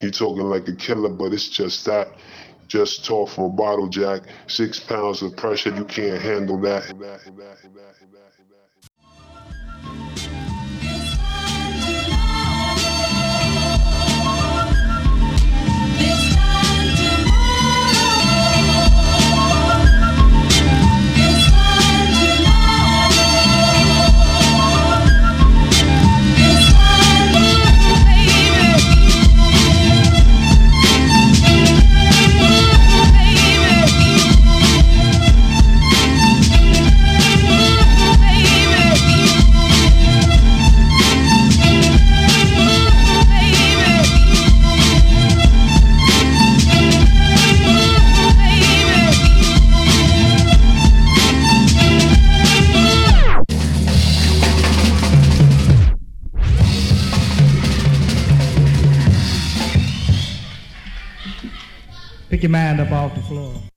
You talking like a killer, but it's just that. Just talk from a bottle jack. 6 pounds of pressure, you can't handle that. Pick your mind up off the floor.